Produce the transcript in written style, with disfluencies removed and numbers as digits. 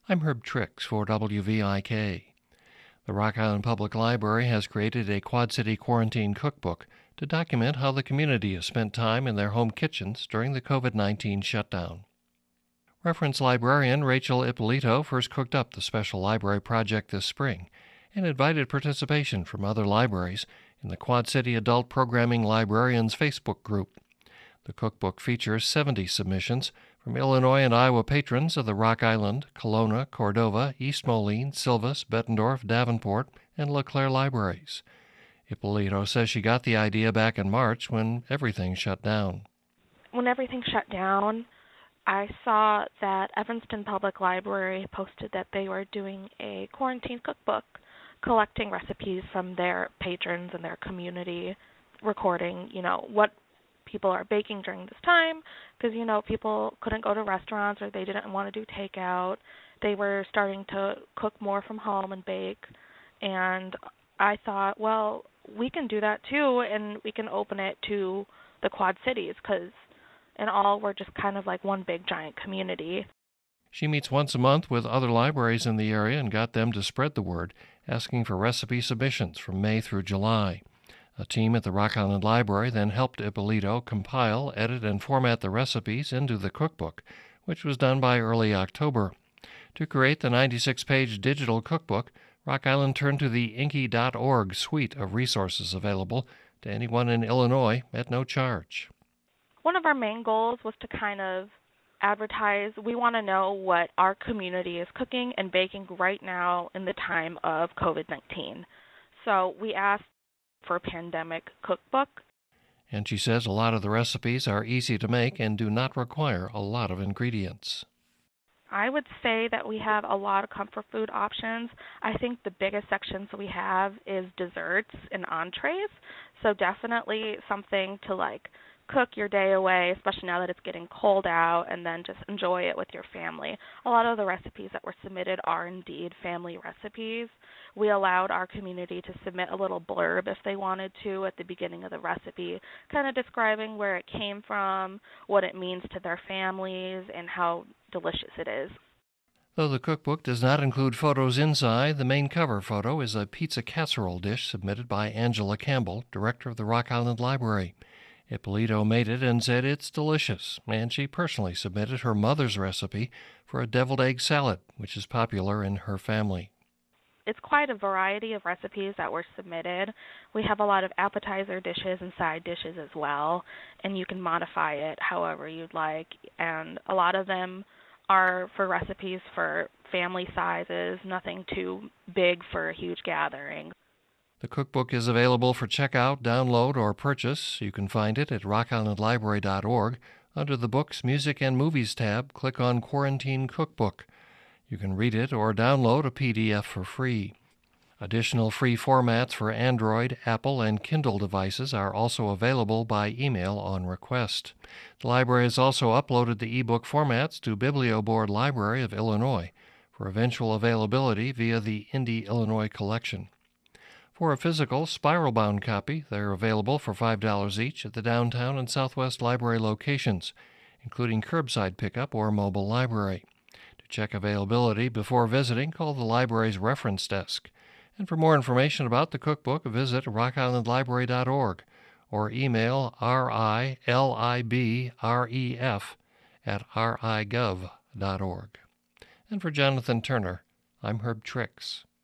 I'm Herb Trix for WVIK. The Rock Island Public Library has created a Quad City Quarantine Cookbook to document how the community has spent time in their home kitchens during the COVID-19 shutdown. Reference librarian Rachel Ippolito first cooked up the special library project this spring and invited participation from other libraries in the Quad City Adult Programming Librarians Facebook group. The cookbook features 70 submissions from Illinois and Iowa patrons of the Rock Island, Kelowna, Cordova, East Moline, Silvis, Bettendorf, Davenport, and LeClaire libraries. Ippolito says she got the idea back in March when everything shut down. When everything shut down, I saw that Evanston Public Library posted that they were doing a quarantine cookbook, collecting recipes from their patrons and their community, recording, what people are baking during this time, because, people couldn't go to restaurants or they didn't want to do takeout. They were starting to cook more from home and bake, and I thought, well, we can do that too, and we can open it to the Quad Cities, because in all, we're just kind of like one big giant community. She meets once a month with other libraries in the area and got them to spread the word, asking for recipe submissions from May through July. A team at the Rock Island Library then helped Ippolito compile, edit, and format the recipes into the cookbook, which was done by early October. To create the 96-page digital cookbook, Rock Island turned to the Inky.org suite of resources available to anyone in Illinois at no charge. One of our main goals was to kind of advertise. We want to know what our community is cooking and baking right now in the time of COVID-19. So we asked for a pandemic cookbook. And she says a lot of the recipes are easy to make and do not require a lot of ingredients. I would say that we have a lot of comfort food options. I think the biggest sections we have is desserts and entrees. So definitely something to cook your day away, especially now that it's getting cold out, and then just enjoy it with your family. A lot of the recipes that were submitted are indeed family recipes. We allowed our community to submit a little blurb if they wanted to at the beginning of the recipe, kind of describing where it came from, what it means to their families, and how delicious it is. Though the cookbook does not include photos inside, the main cover photo is a pizza casserole dish submitted by Angela Campbell, director of the Rock Island Library. Ippolito made it and said it's delicious, and she personally submitted her mother's recipe for a deviled egg salad, which is popular in her family. It's quite a variety of recipes that were submitted. We have a lot of appetizer dishes and side dishes as well, and you can modify it however you'd like, and a lot of them are for recipes for family sizes, nothing too big for a huge gathering. The cookbook is available for checkout, download, or purchase. You can find it at rockislandlibrary.org. Under the Books, Music, and Movies tab, click on Quarantine Cookbook. You can read it or download a PDF for free. Additional free formats for Android, Apple, and Kindle devices are also available by email on request. The library has also uploaded the ebook formats to BiblioBoard Library of Illinois for eventual availability via the Indy, Illinois collection. For a physical, spiral-bound copy, they're available for $5 each at the downtown and Southwest Library locations, including curbside pickup or mobile library. To check availability before visiting, call the library's reference desk. And for more information about the cookbook, visit rockislandlibrary.org or email RILIBREF@rigov.org. And for Jonathan Turner, I'm Herb Trix.